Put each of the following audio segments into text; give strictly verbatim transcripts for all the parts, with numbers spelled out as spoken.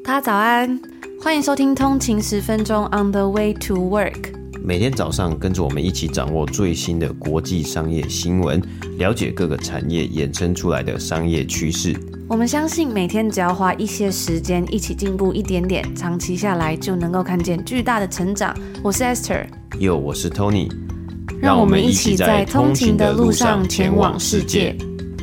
大家早安，欢迎收听通勤十分钟 On the way to work。 每天早上跟着我们一起掌握最新的国际商业新闻，了解各个产业衍生出来的商业趋势。 我们相信每天只要花一些时间一起进步一点点，长期下来就能够看见巨大的成长。我是 Esther， Yo， 我是 Tony， 让我们一起在通勤的路上前往世界。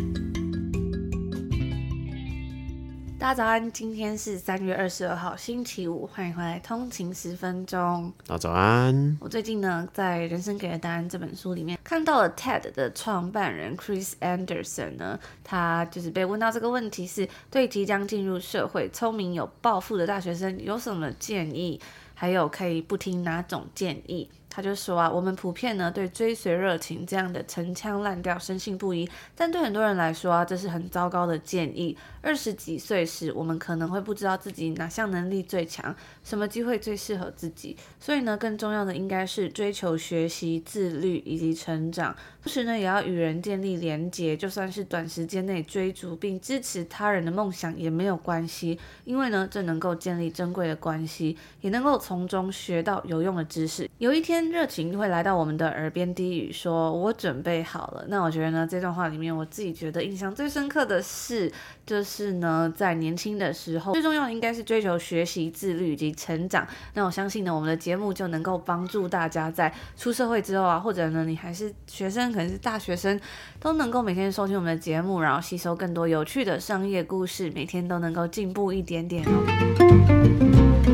大家早安，今天是三月二十二号星期五，欢迎回来通勤十分钟。 大家早安。 我最近呢在人生给的答案这本书里面看到了 T E D 的创办人 Chris Anderson 呢，他就是被问到这个问题是对即将进入社会聪明有抱负的大学生有什么建议，还有可以不听哪种建议。他就说啊，我们普遍呢对追随热情这样的陈腔滥调深信不疑，但对很多人来说啊，这是很糟糕的建议。二十几岁时，我们可能会不知道自己哪项能力最强，什么机会最适合自己，所以呢，更重要的应该是追求学习、自律以及成长。同时呢，也要与人建立连结，就算是短时间内追逐并支持他人的梦想也没有关系，因为呢，这能够建立珍贵的关系，也能够从中学到有用的知识。有一天，热情会来到我们的耳边低语说我准备好了。那我觉得呢，这段话里面我自己觉得印象最深刻的是就是呢在年轻的时候最重要的应该是追求学习、自律以及成长。那我相信呢我们的节目就能够帮助大家在出社会之后啊，或者呢你还是学生，可能是大学生，都能够每天收听我们的节目，然后吸收更多有趣的商业故事，每天都能够进步一点点哦。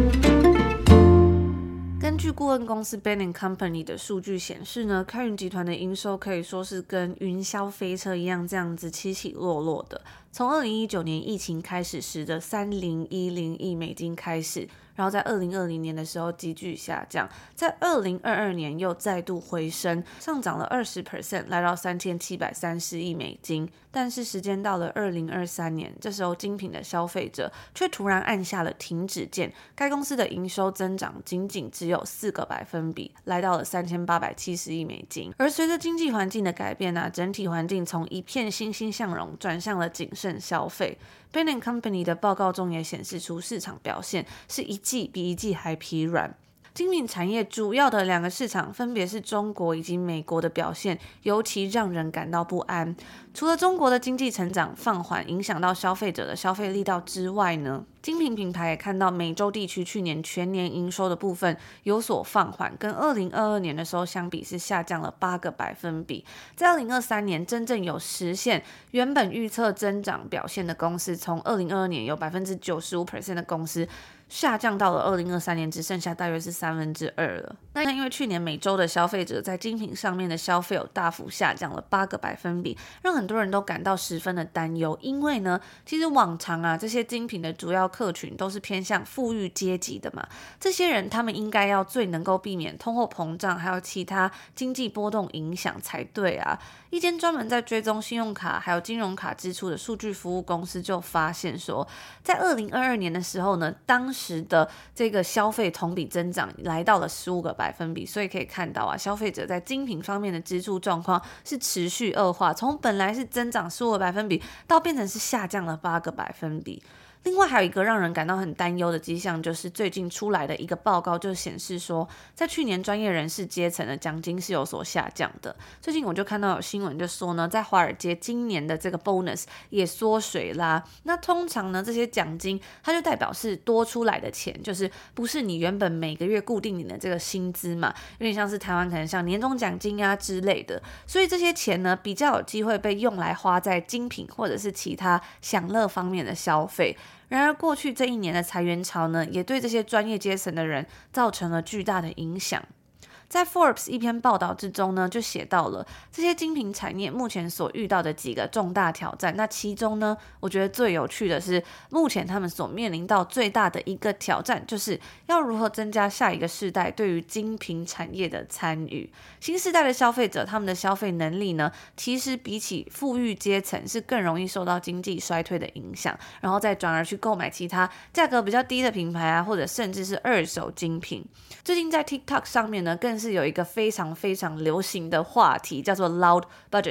根据顾问公司 Bain and Company 的数据显示呢，开云集团的营收可以说是跟云霄飞车一样这样子起起落落的。从二零一九年疫情开始时的三千一百亿美金开始，然后在二零二零年的时候急剧下降，在二零二二年又再度回升，上涨了 百分之二十， 来到三千七百三十亿美金。但是时间到了二零二三年，这时候精品的消费者却突然按下了停止键，该公司的营收增长仅仅只有四个百分比，来到了三千八百七十亿美金。而随着经济环境的改变啊，整体环境从一片欣欣向荣转向了谨慎消费。Bain and Company 的报告中也显示出市场表现是一季比一季还疲软。精品产业主要的两个市场分别是中国以及美国的表现尤其让人感到不安。除了中国的经济成长放缓影响到消费者的消费力道之外呢，精品品牌也看到美洲地区去年全年营收的部分有所放缓，跟二零二二年的时候相比是下降了八个百分比。在二零二三年真正有实现原本预测增长表现的公司，从二零二二年有 百分之九十五 的公司下降到了二零二三年只剩下大约是三分之二了。那因为去年美洲的消费者在精品上面的消费有大幅下降了八个百分比，让很多人都感到十分的担忧。因为呢，其实往常啊，这些精品的主要客群都是偏向富裕阶级的嘛，这些人他们应该要最能够避免通货膨胀还有其他经济波动影响才对啊。一间专门在追踪信用卡还有金融卡支出的数据服务公司就发现说，在二零二二年的时候呢，当时的这个消费同比增长来到了十五个百分比，所以可以看到啊，消费者在精品方面的支出状况是持续恶化，从本来是增长十五个百分比到变成是下降了八个百分比。另外还有一个让人感到很担忧的迹象，就是最近出来的一个报告就显示说，在去年专业人士阶层的奖金是有所下降的。最近我就看到有新闻就说呢，在华尔街今年的这个 bonus 也缩水啦。那通常呢，这些奖金它就代表是多出来的钱，就是不是你原本每个月固定你的这个薪资嘛，有点像是台湾可能像年终奖金啊之类的。所以这些钱呢，比较有机会被用来花在精品或者是其他享乐方面的消费。然而过去这一年的裁员潮呢，也对这些专业阶层的人造成了巨大的影响。在 Forbes 一篇报道之中呢，就写到了这些精品产业目前所遇到的几个重大挑战。那其中呢，我觉得最有趣的是，目前他们所面临到最大的一个挑战，就是要如何增加下一个世代对于精品产业的参与。新世代的消费者，他们的消费能力呢，其实比起富裕阶层是更容易受到经济衰退的影响，然后再转而去购买其他价格比较低的品牌啊，或者甚至是二手精品。最近在 TikTok 上面呢，更是有一个非常非常流行的话题，叫做 loud budgeting，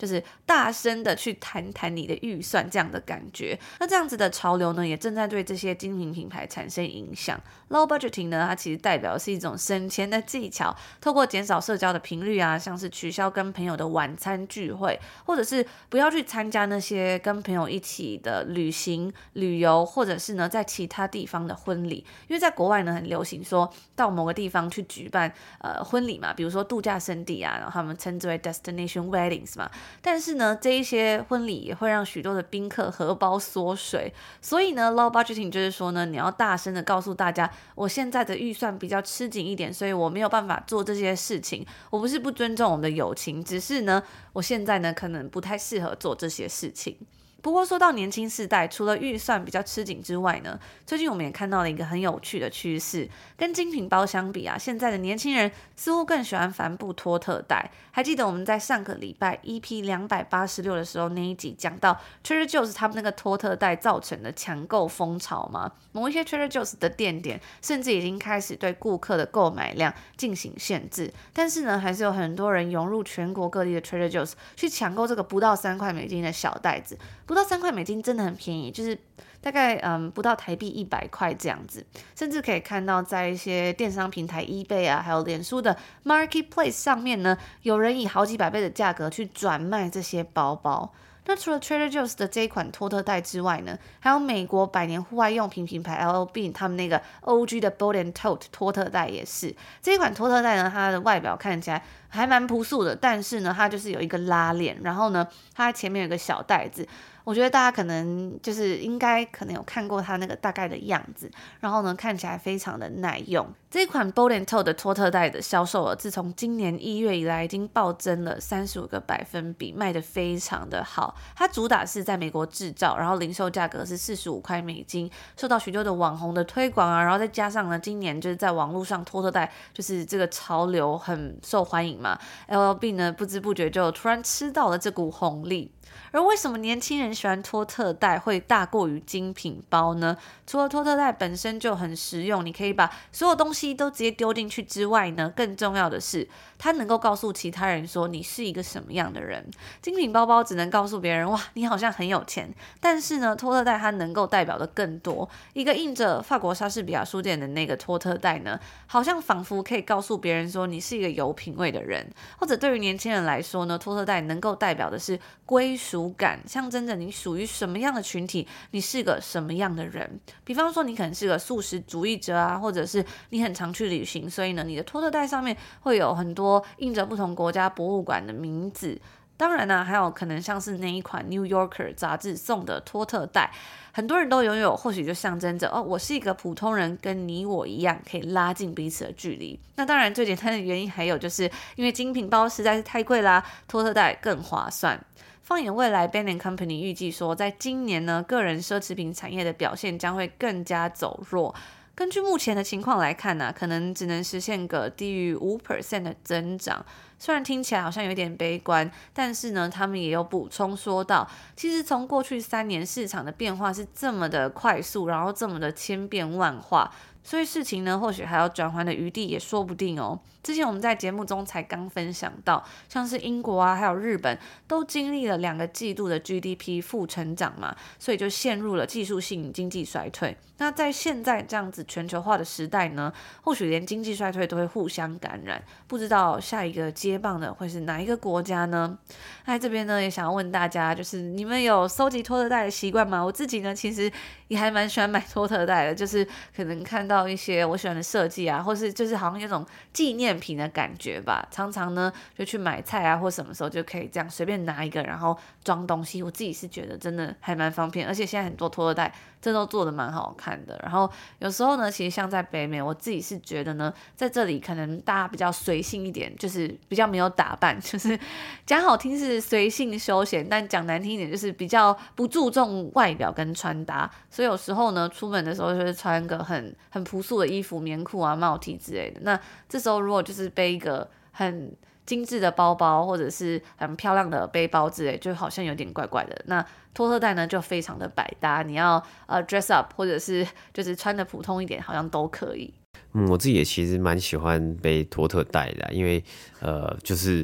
就是大声的去谈谈你的预算这样的感觉。那这样子的潮流呢，也正在对这些精品品牌产生影响。Low budgeting 呢，它其实代表的是一种省钱的技巧，透过减少社交的频率啊，像是取消跟朋友的晚餐聚会，或者是不要去参加那些跟朋友一起的旅行、旅游，或者是呢在其他地方的婚礼。因为在国外呢，很流行说到某个地方去举办呃婚礼嘛，比如说度假胜地啊，然后他们称之为 destination weddings 嘛。但是呢，这一些婚礼也会让许多的宾客荷包缩水，所以呢 low budgeting 就是说呢，你要大声的告诉大家，我现在的预算比较吃紧一点，所以我没有办法做这些事情。我不是不尊重我们的友情，只是呢，我现在呢可能不太适合做这些事情。不过说到年轻世代，除了预算比较吃紧之外呢，最近我们也看到了一个很有趣的趋势，跟精品包相比啊，现在的年轻人似乎更喜欢帆布托特袋。还记得我们在上个礼拜 E P 两百八十六的时候那一集讲到 Trader Joe's 他们那个托特袋造成的抢购风潮吗？某一些 Trader Joe's 的店点甚至已经开始对顾客的购买量进行限制，但是呢，还是有很多人涌入全国各地的 Trader Joe's 去抢购这个不到三块美金的小袋子。不到三块美金真的很便宜，就是大概嗯不到台币一百块这样子，甚至可以看到在一些电商平台 eBay 啊，还有脸书的 Marketplace 上面呢，有人以好几百倍的价格去转卖这些包包。那除了 Trader Joe's 的这一款托特袋之外呢，还有美国百年户外用品品牌 L L Bean 他们那个 O G 的 Boat and Tote 托特袋也是。这一款托特袋呢，它的外表看起来还蛮朴素的，但是呢，它就是有一个拉链，然后呢，它前面有一个小袋子。我觉得大家可能就是应该可能有看过它那个大概的样子，然后呢看起来非常的耐用。这一款 Boat and Tote 的托特袋的销售额自从今年一月以来已经暴增了三十五个百分比，卖得非常的好。它主打是在美国制造，然后零售价格是四十五块美金，受到许多的网红的推广啊，然后再加上呢今年就是在网络上托特袋就是这个潮流很受欢迎嘛 ，L L B 呢不知不觉就突然吃到了这股红利。而为什么年轻人喜欢托特袋会大过于精品包呢？除了托特袋本身就很实用，你可以把所有东西都直接丢进去之外呢，更重要的是它能够告诉其他人说你是一个什么样的人。精品包包只能告诉别人哇你好像很有钱，但是呢托特袋它能够代表的更多。一个印着法国莎士比亚书店的那个托特袋呢，好像仿佛可以告诉别人说你是一个有品味的人。或者对于年轻人来说呢，托特袋能够代表的是归属感，象征着你属于什么样的群体，你是个什么样的人。比方说你可能是个素食主义者啊，或者是你很常去旅行，所以呢你的托特袋上面会有很多印着不同国家博物馆的名字。当然呢、啊，还有可能像是那一款 New Yorker 杂志送的托特袋，很多人都拥有，或许就象征着哦，我是一个普通人，跟你我一样，可以拉近彼此的距离。那当然最简单的原因还有就是因为精品包实在是太贵啦，托特袋更划算。放眼未来 Bain and Company 预计说，在今年呢，个人奢侈品产业的表现将会更加走弱。根据目前的情况来看呢、啊，可能只能实现个低于 百分之五 的增长。虽然听起来好像有点悲观，但是呢，他们也有补充说到，其实从过去三年市场的变化是这么的快速，然后这么的千变万化。所以事情呢，或许还有转圜的余地也说不定哦。之前我们在节目中才刚分享到，像是英国啊，还有日本，都经历了两个季度的 G D P 负成长嘛，所以就陷入了技术性经济衰退。那在现在这样子全球化的时代呢，或许连经济衰退都会互相感染，不知道下一个接棒的会是哪一个国家呢？在这边呢，也想要问大家，就是你们有收集托特袋的习惯吗？我自己呢，其实也还蛮喜欢买托特袋的，就是可能看到一些我喜欢的设计啊，或是就是好像有种纪念品的感觉吧。常常呢就去买菜啊，或什么时候就可以这样随便拿一个，然后装东西。我自己是觉得真的还蛮方便，而且现在很多托特袋真的都做的蛮好看的。然后有时候呢，其实像在北美，我自己是觉得呢，在这里可能大家比较随性一点，就是比较没有打扮，就是讲好听是随性休闲，但讲难听一点就是比较不注重外表跟穿搭。所以有时候呢，出门的时候就是穿个很很朴素的衣服、棉裤啊、帽 T 之类的。那这时候如果就是背一个很精致的包包，或者是很漂亮的背包之类，就好像有点怪怪的。那托特袋呢就非常的百搭，你要呃 dress up 或者是就是穿的普通一点，好像都可以。 嗯，我自己也其实蛮喜欢背托特袋的，因为呃就是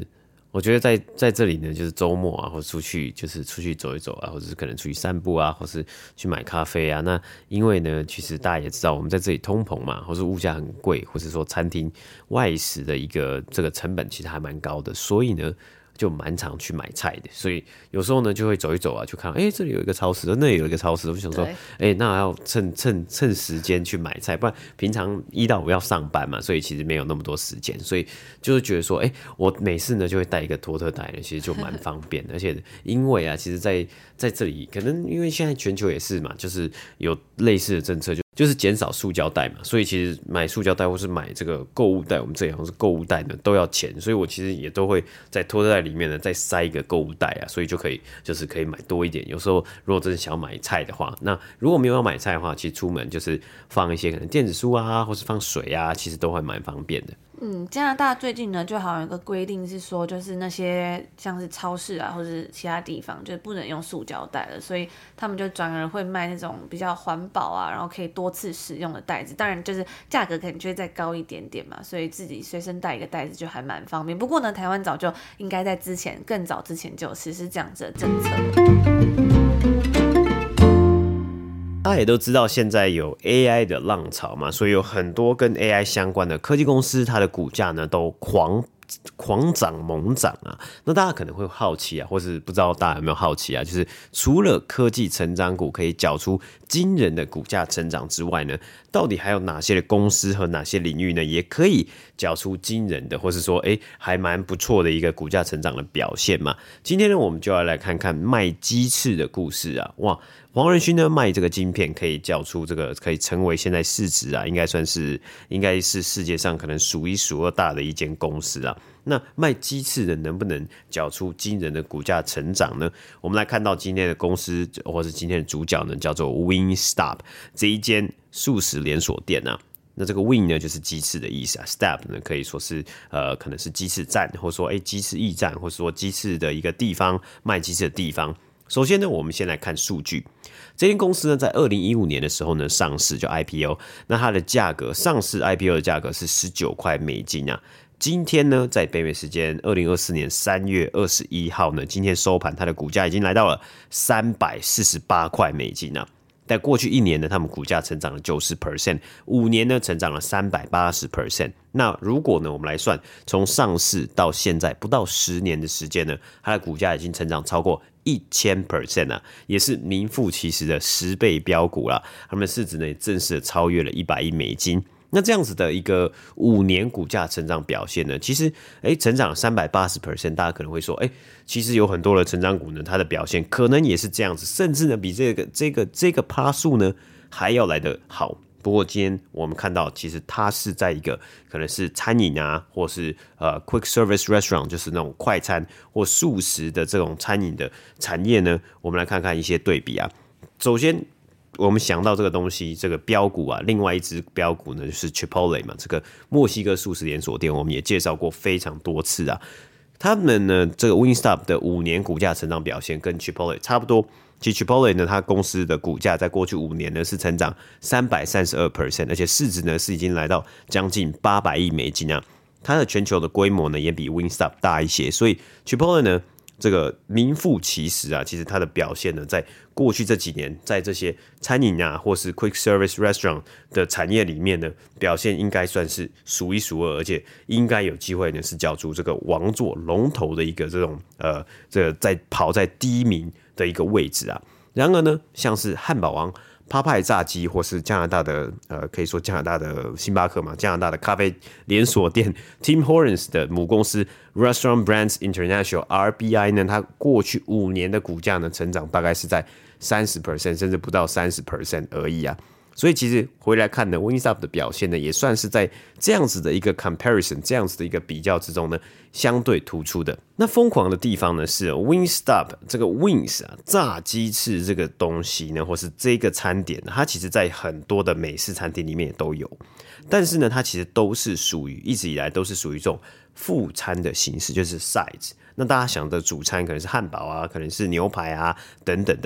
我觉得在在这里呢，就是周末啊，或者出去就是出去走一走啊，或者是可能出去散步啊，或是去买咖啡啊。那因为呢，其实大家也知道，我们在这里通膨嘛，或是物价很贵，或是说餐厅外食的一个这个成本其实还蛮高的，所以呢，就蛮常去买菜的。所以有时候呢，就会走一走啊，就看哎、欸，这里有一个超市，那里有一个超市，我就想说，哎、欸，那要趁趁趁时间去买菜，不然平常一到五要上班嘛，所以其实没有那么多时间，所以就是觉得说，哎、欸，我每次呢就会带一个托特袋呢，其实就蛮方便的。而且因为啊，其实在在这里，可能因为现在全球也是嘛，就是有类似的政策就。就是减少塑胶袋嘛，所以其实买塑胶袋或是买这个购物袋，我们这里好像是购物袋呢都要钱，所以我其实也都会在托特袋里面呢再塞一个购物袋啊，所以就可以就是可以买多一点。有时候如果真的想要买菜的话，那如果没有要买菜的话，其实出门就是放一些可能电子书啊，或是放水啊，其实都会蛮方便的。 嗯，加拿大最近呢，就好像有一个规定是说，就是那些像是超市啊，或是其他地方，就不能用塑胶袋了，所以他们就转而会卖那种比较环保啊，然后可以多次使用的袋子。当然，就是价格可能就会再高一点点嘛，所以自己随身带一个袋子就还蛮方便。不过呢，台湾早就应该在之前更早之前就有实施这样子的政策了。 大家也都知道，现在有 A I 的浪潮嘛，所以有很多跟 A I 相关的科技公司，它的股价呢都狂狂涨猛涨啊。那大家可能会好奇啊，或是不知道大家有没有好奇啊，就是除了科技成长股可以缴出惊人的股价成长之外呢，到底还有哪些的公司和哪些领域呢，也可以缴出惊人的，或是说，哎，还蛮不错的一个股价成长的表现嘛？今天呢，我们就要来看看卖鸡翅的故事啊！哇，黄仁勋呢卖这个晶片可以缴出这个，可以成为现在市值啊，应该算是应该是世界上可能数一数二大的一间公司啊。那卖鸡翅的能不能缴出惊人的股价成长呢？我们来看到今天的公司，或是今天的主角呢，叫做 Wingstop 这一间素食连锁店啊。那这个 Wing 呢，就是鸡翅的意思啊 ，Stop 呢可以说是呃，可能是鸡翅站，或者说哎鸡翅驿站，或者说鸡翅的一个地方，卖鸡翅的地方。首先呢，我们先来看数据。这间公司呢，在二零一五年的时候呢上市，就 I P O。那它的价格，上市 I P O 的价格是十九块美金啊。今天呢，在北美时间二零二四年三月二十一号呢，今天收盘，它的股价已经来到了三百四十八块美金啊。在过去一年呢，他们股价成长了 百分之九十， 五年呢成长了 百分之三百八十。 那如果呢我们来算，从上市到现在不到十年的时间呢，它的股价已经成长超过一千 percent 啊，也是名副其实的十倍标股啦。他们的市值呢也正式的超越了一百亿美金。那这样子的一个五年股价成长表现呢，其实诶成长 百分之三百八十， 大家可能会说，诶其实有很多的成长股呢，它的表现可能也是这样子，甚至呢比这个这个这个趴数呢还要来得好。不过今天我们看到，其实它是在一个可能是餐饮啊，或是呃 quick service restaurant， 就是那种快餐或速食的这种餐饮的产业呢，我们来看看一些对比啊。首先我们想到这个东西，这个标股啊，另外一只标股呢就是 Chipotle 嘛，这个墨西哥素食连锁店，我们也介绍过非常多次啊。他们呢，这个 Wingstop 的五年股价成长表现跟 Chipotle 差不多。其实 Chipotle 呢，它公司的股价在过去五年呢是成长 百分之三百三十二， 而且市值呢是已经来到将近八百亿美金啊。它的全球的规模呢也比 Wingstop 大一些，所以 Chipotle 呢这个名副其实啊，其实它的表现呢，在过去这几年，在这些餐饮啊，或是 quick service restaurant 的产业里面呢，表现应该算是数一数二，而且应该有机会呢，是角逐这个王座龙头的一个这种呃，这个在跑在第一名的一个位置啊。然而呢，像是汉堡王、趴派炸鸡，或是加拿大的呃，可以说加拿大的星巴克嘛，加拿大的咖啡连锁店 Tim Hortons 的母公司 Restaurant Brands International R B I 呢，它过去五年的股价呢，成长大概是在 百分之三十 甚至不到 百分之三十 而已啊。所以其实回来看呢 Wingstop 的表现呢，也算是在这样子的一个 comparison， 这样子的一个比较之中呢，相对突出的。那疯狂的地方呢是 Wingstop 这个 Wings 啊，炸鸡翅这个东西呢，或是这个餐点，它其实在很多的美式餐厅里面也都有，但是呢，它其实都是属于一直以来都是属于这种副餐的形式，就是 sides。那大家想的主餐可能是汉堡啊，可能是牛排啊等等的。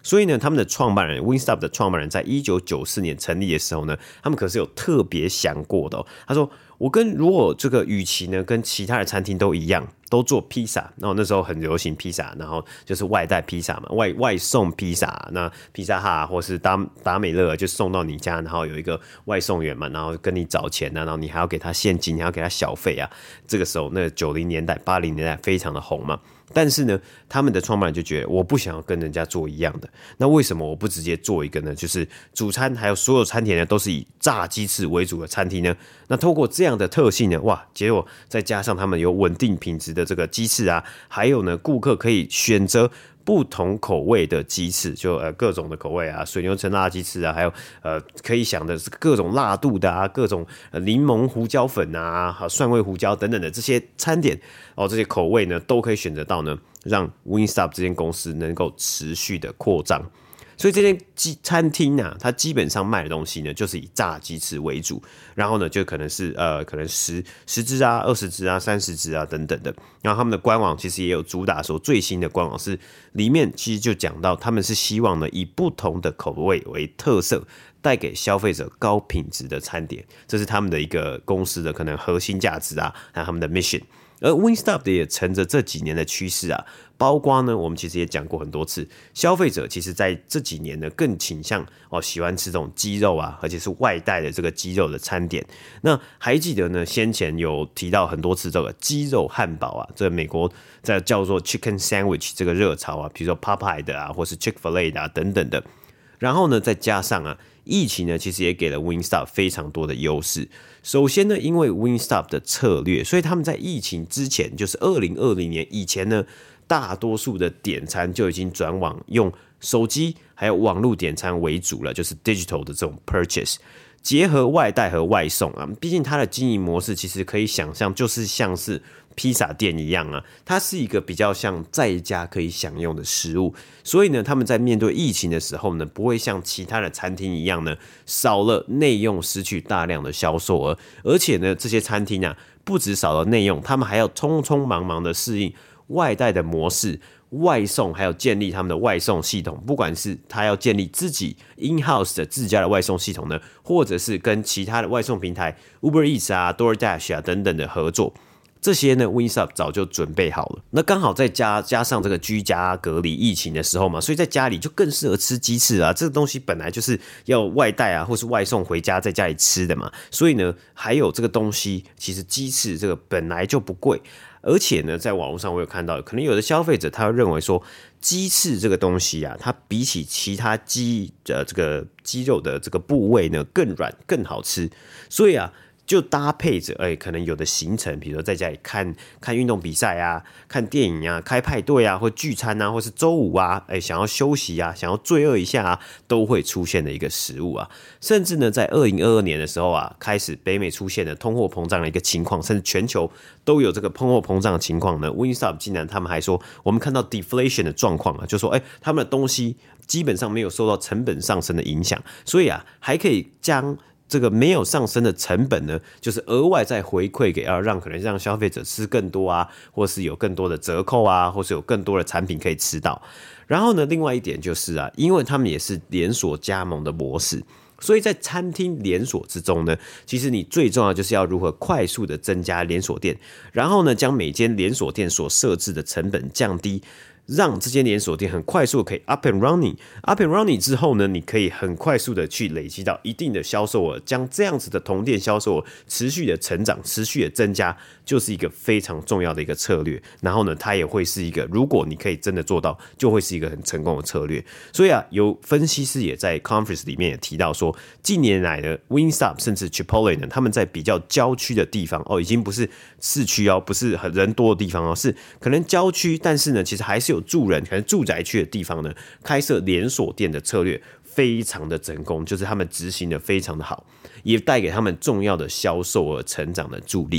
所以呢，他们的创办人 Wingstop 的创办人在一九九四年成立的时候呢，他们可是有特别想过的、哦。他说：“我跟如果这个与其呢跟其他的餐厅都一样，都做披萨，然后那时候很流行披萨，然后就是外带披萨嘛，外外送披萨，那披萨哈或是达达美乐就送到你家，然后有一个外送员嘛，然后跟你找钱啊，然后你还要给他现金，你还要给他小费啊。这个时候，那九零年代、八零年代非常的红嘛。”但是呢，他们的创办人就觉得我不想要跟人家做一样的，那为什么我不直接做一个呢？就是主餐还有所有餐点呢都是以炸鸡翅为主的餐厅呢？那透过这样的特性呢，哇，结果再加上他们有稳定品质的这个鸡翅啊，还有呢，顾客可以选择不同口味的鸡翅，就呃各种的口味啊，水牛城辣鸡翅啊，还有呃可以想的各种辣度的啊，各种呃柠檬胡椒粉啊，还有蒜味胡椒等等的这些餐点哦，这些口味呢都可以选择到呢，让 Wingstop 这间公司能够持续的扩张。所以这间鸡餐厅啊，它基本上卖的东西呢，就是以炸鸡翅为主，然后呢，就可能是呃，可能十十只啊、二十只啊、三十只啊等等的。然后他们的官网其实也有主打说，最新的官网是里面其实就讲到，他们是希望呢，以不同的口味为特色，带给消费者高品质的餐点，这是他们的一个公司的可能核心价值啊，还有他们的 mission。而 Wingstop 也乘着这几年的趋势啊，包括呢，我们其实也讲过很多次，消费者其实在这几年呢更倾向哦喜欢吃这种鸡肉啊，而且是外带的这个鸡肉的餐点。那还记得呢，先前有提到很多次这个鸡肉汉堡啊，这个美国在叫做 Chicken Sandwich 这个热潮啊，比如说 Popeye 的啊，或是 Chick-fil-A 的啊等等的。然后呢，再加上啊，疫情呢其实也给了 Wingstop 非常多的优势。首先呢，因为 Wingstop 的策略，所以他们在疫情之前，就是二零二零年以前呢，大多数的点餐就已经转往用手机还有网络点餐为主了，就是 digital 的这种 purchase。结合外带和外送啊，毕竟它的经营模式其实可以想象，就是像是披萨店一样啊，它是一个比较像在家可以享用的食物，所以呢，他们在面对疫情的时候呢，不会像其他的餐厅一样呢，少了内用，失去大量的销售额，而且呢，这些餐厅啊，不只少了内用，他们还要匆匆忙忙的适应外带的模式。外送还有建立他们的外送系统，不管是他要建立自己 in-house 的自家的外送系统呢，或者是跟其他的外送平台 Uber Eats 啊、DoorDash 啊等等的合作，这些呢 Wingstop 早就准备好了。那刚好再加加上这个居家隔离疫情的时候嘛，所以在家里就更适合吃鸡翅啊。这个东西本来就是要外带啊，或是外送回家在家里吃的嘛，所以呢，还有这个东西，其实鸡翅这个本来就不贵。而且呢，在网络上我有看到，可能有的消费者他会认为说，鸡翅这个东西啊，它比起其他鸡呃这个鸡肉的这个部位呢更软更好吃，所以啊。就搭配着，哎、欸，可能有的行程，比如说在家里看看运动比赛啊，看电影啊，开派对啊，或聚餐啊，或是周五啊，哎、欸，想要休息啊，想要罪恶一下啊，都会出现的一个食物啊。甚至呢，在二零二二年的时候啊，开始北美出现了通货膨胀的一个情况，甚至全球都有这个通货膨胀的情况呢。Wingstop 竟然他们还说，我们看到 deflation 的状况啊，就说，哎、欸，他们的东西基本上没有受到成本上升的影响，所以啊，还可以将这个没有上升的成本呢，就是额外再回馈给要让可能让消费者吃更多啊，或是有更多的折扣啊，或是有更多的产品可以吃到。然后呢，另外一点就是啊，因为他们也是连锁加盟的模式，所以在餐厅连锁之中呢，其实你最重要就是要如何快速的增加连锁店，然后呢，将每间连锁店所设置的成本降低。让这间连锁店很快速的可以 up and running up and running 之后呢，你可以很快速的去累积到一定的销售额，将这样子的同店销售额持续的成长，持续的增加，就是一个非常重要的一个策略。然后呢，它也会是一个，如果你可以真的做到，就会是一个很成功的策略。所以啊，有分析师也在 conference 里面也提到说，近年来的 Wingstop 甚至 Chipotle 呢，他们在比较郊区的地方哦，已经不是市区哦，不是很人多的地方哦，是可能郊区，但是呢，其实还是有住人，可能住宅区的地方呢，开设连锁店的策略非常的成功，就是他们执行的非常的好，也带给他们重要的销售额成长的助力。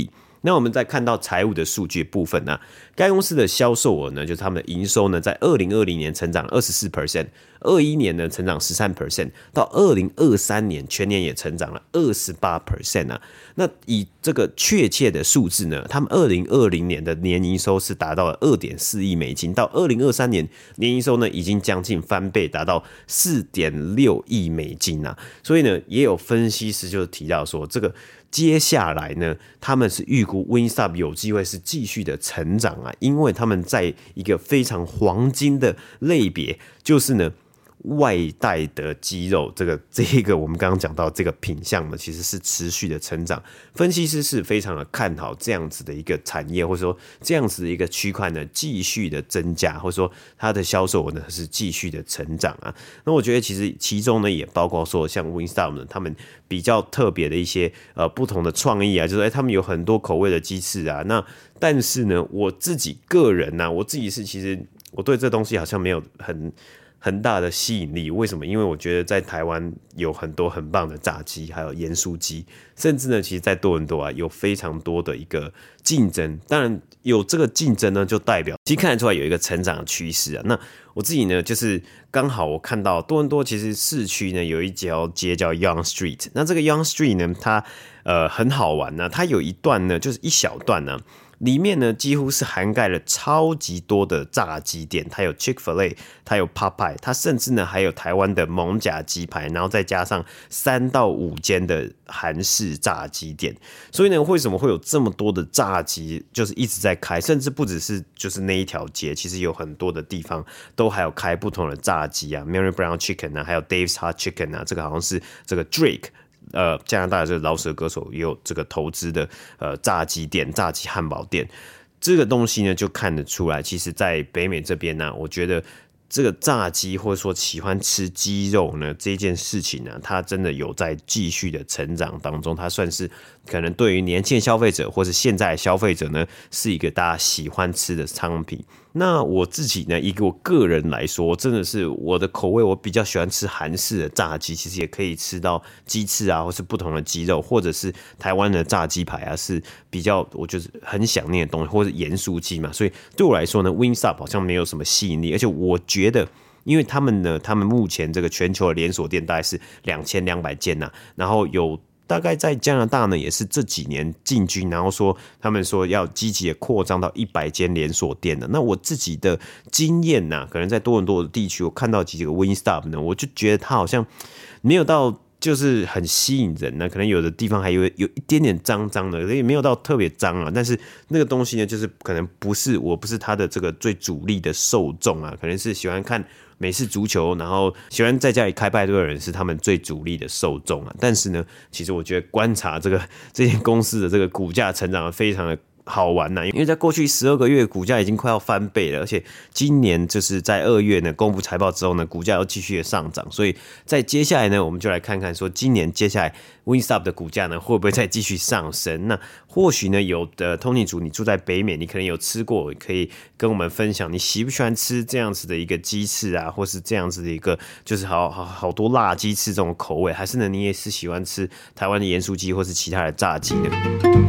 那我们再看到财务的数据部分呢、啊，该公司的销售额呢，就是他们的营收呢，在二零二零年成长 百分之二十四 二一年呢成长 百分之十三 到二零二三年全年也成长了 百分之二十八 啊。那以这个确切的数字呢，他们二零二零年的年营收是达到了 二点四亿美金，到二零二三年年营收呢已经将近翻倍，达到 四点六亿美金啊。所以呢，也有分析师就提到说，这个接下来呢，他们是预估 Wingstop 有机会是继续的成长啊，因为他们在一个非常黄金的类别，就是呢外带的鸡肉，这个这个我们刚刚讲到这个品项呢，其实是持续的成长。分析师是非常的看好这样子的一个产业，或者说这样子的一个区块呢，继续的增加，或者说它的销售额呢是继续的成长啊。那我觉得其实其中呢也包括说像 Wingstop 呢，他们比较特别的一些呃不同的创意啊，就是哎他们有很多口味的鸡翅啊。那但是呢，我自己个人呢、啊，我自己是其实我对这东西好像没有很。很大的吸引力，为什么？因为我觉得在台湾有很多很棒的炸鸡，还有盐酥鸡，甚至呢，其实在多伦多啊有非常多的一个竞争。当然有这个竞争呢，就代表其实看得出来有一个成长的趋势啊。那我自己呢，就是刚好我看到多伦多其实市区呢有一条街叫 Yonge Street， 那这个 Yonge Street 呢，它呃很好玩呢、啊，它有一段呢就是一小段呢、啊。里面呢几乎是涵盖了超级多的炸鸡店，它有 Chick-fil-A， 它有 Popeye， 它甚至呢还有台湾的蒙甲鸡排，然后再加上三到五间的韩式炸鸡店。所以呢，为什么会有这么多的炸鸡，就是一直在开，甚至不只是就是那一条街，其实有很多的地方都还有开不同的炸鸡啊 ，Mary Brown Chicken 啊，还有 Dave's Hot Chicken 啊，这个好像是这个 Drake。呃，加拿大的这个饶舌歌手也有这个投资的呃炸鸡店、炸鸡汉堡店，这个东西呢就看得出来，其实在北美这边呢、啊，我觉得这个炸鸡或者说喜欢吃鸡肉呢这件事情呢、啊，它真的有在继续的成长当中，它算是可能对于年轻消费者或是现在的消费者呢，是一个大家喜欢吃的商品。那我自己呢，以我个人来说，真的是我的口味，我比较喜欢吃韩式的炸鸡，其实也可以吃到鸡翅啊，或是不同的鸡肉，或者是台湾的炸鸡排啊，是比较我就是很想念的东西，或是盐酥鸡嘛。所以对我来说呢 ，Wingstop 好像没有什么吸引力，而且我觉得。因为他们呢，他们目前这个全球的连锁店大概是两千两百间呐，然后有大概在加拿大呢，也是这几年进军，然后说他们说要积极的扩张到一百间连锁店的。那我自己的经验呐、啊，可能在多伦多的地区，我看到几个 Wingstop 呢，我就觉得它好像没有到。就是很吸引人呢，可能有的地方还有有一点点脏脏的，也没有到特别脏啊。但是那个东西呢，就是可能不是我不是它的这个最主力的受众啊，可能是喜欢看美式足球，然后喜欢在家里开派对的人是他们最主力的受众啊。但是呢，其实我觉得观察这个这间公司的这个股价成长的非常的。好玩呐、啊，因为在过去十二个月，股价已经快要翻倍了，而且今年就是在二月呢公布财报之后呢，股价又继续的上涨，所以在接下来呢，我们就来看看说今年接下来 Wingstop 的股价呢会不会再继续上升？那或许呢，有的通勤族你住在北美，你可能有吃过，可以跟我们分享你喜不喜欢吃这样子的一个鸡翅啊，或是这样子的一个就是好好好多辣鸡翅这种口味，还是呢你也是喜欢吃台湾的盐酥鸡或是其他的炸鸡呢？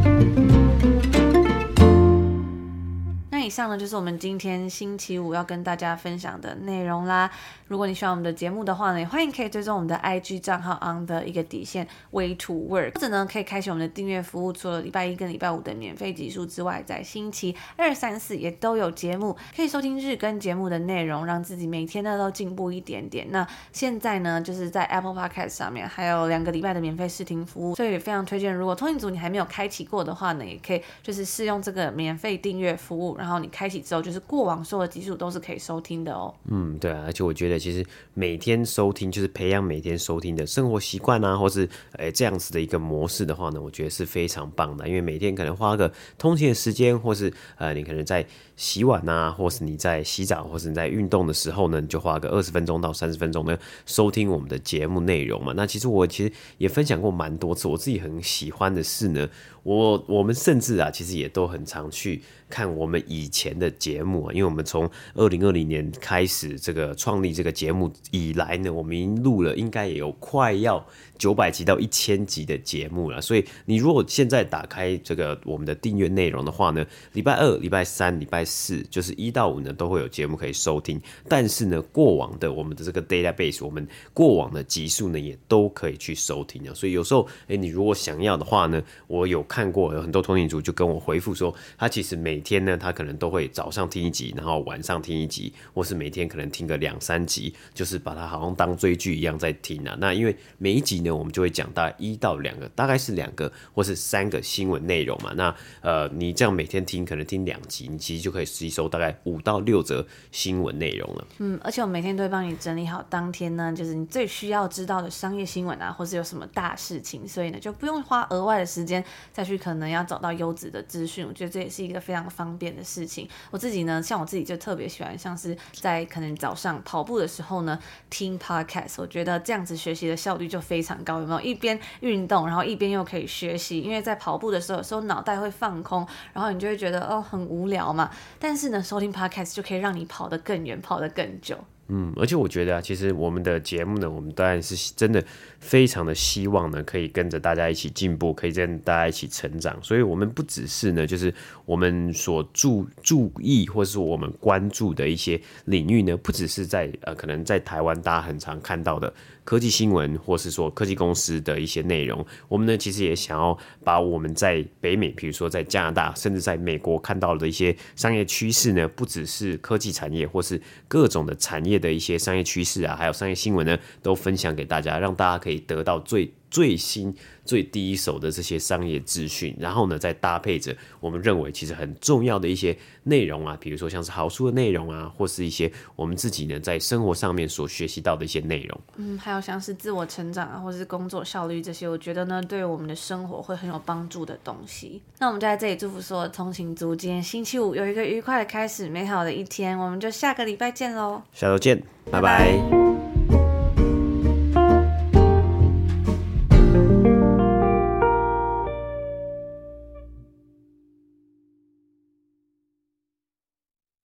以上呢就是我们今天星期五要跟大家分享的内容啦。如果你喜欢我们的节目的话呢，也欢迎可以追踪我们的 I G 账号 on 的一个底线 way to work， 或者呢可以开启我们的订阅服务，除了礼拜一跟礼拜五的免费集数之外，在星期二、三、四也都有节目，可以收听日更节目的内容，让自己每天呢都进步一点点。那现在呢就是在 Apple Podcast 上面还有两个礼拜的免费试听服务，所以也非常推荐，如果通勤族你还没有开启过的话呢，也可以就是试用这个免费订阅服务，然后你开启之后，就是过往所有的集数都是可以收听的哦。 嗯，对啊，而且我觉得其实每天收听，就是培养每天收听的生活习惯啊，或是诶这样子的一个模式的话呢，我觉得是非常棒的。因为每天可能花个通勤的时间，或是呃你可能在洗碗啊，或是你在洗澡，或是你在运动的时候呢，你就花个二十分钟到三十分钟呢收听我们的节目内容嘛。那其实我其实也分享过蛮多次，我自己很喜欢的是呢，我我们甚至啊，其实也都很常去看我们以以前的节目啊，因为我们从二零二零年开始这个创立这个节目以来呢，我们已经录了应该也有快要九百集到一千集的节目了。所以你如果现在打开这个我们的订阅内容的话呢，礼拜二、礼拜三、礼拜四，就是一到五呢都会有节目可以收听。但是呢，过往的我们的这个 database， 我们过往的集数呢也都可以去收听啊。所以有时候，哎，你如果想要的话呢，我有看过有很多通勤族就跟我回复说，他其实每天呢，他可能都会早上听一集，然后晚上听一集，或是每天可能听个两三集，就是把它好像当追剧一样在听啊。那因为每一集呢，我们就会讲大概一到两个，大概是两个或是三个新闻内容嘛。那呃，你这样每天听，可能听两集，你其实就可以吸收大概五到六则新闻内容了。 嗯，而且我每天都会帮你整理好当天呢，就是你最需要知道的商业新闻啊，或是有什么大事情，所以呢，就不用花额外的时间再去可能要找到优质的资讯。我觉得这也是一个非常方便的事情。我自己呢，像我自己就特别喜欢，像是在可能早上跑步的时候呢，听 podcast， 我觉得这样子学习的效率就非常高。有没有？一边运动，然后一边又可以学习，因为在跑步的时候，有时候脑袋会放空，然后你就会觉得哦很无聊嘛。但是呢，收听 podcast 就可以让你跑得更远，跑得更久。 嗯，而且我觉得啊，其实我们的节目呢，我们当然是真的非常的希望呢，可以跟着大家一起进步，可以跟大家一起成长。所以，我们不只是呢，就是我们所注注意或是我们关注的一些领域呢，不只是在呃，可能在台湾大家很常看到的科技新闻，或是说科技公司的一些内容。我们呢，其实也想要把我们在北美，比如说在加拿大，甚至在美国看到的一些商业趋势呢，不只是科技产业，或是各种的产业的一些商业趋势啊，还有商业新闻呢，都分享给大家，让大家可以得到最最新、最第一手的这些商业资讯，然后呢，再搭配着我们认为其实很重要的一些内容啊，比如说像是好书的内容啊，或是一些我们自己呢在生活上面所学习到的一些内容。 嗯，还有像是自我成长啊，或是工作效率这些，我觉得呢，对我们的生活会很有帮助的东西。那我们就在这里祝福所有的通勤族，今天星期五有一个愉快的开始，美好的一天。我们就下个礼拜见喽， 下周见，拜拜。 拜拜。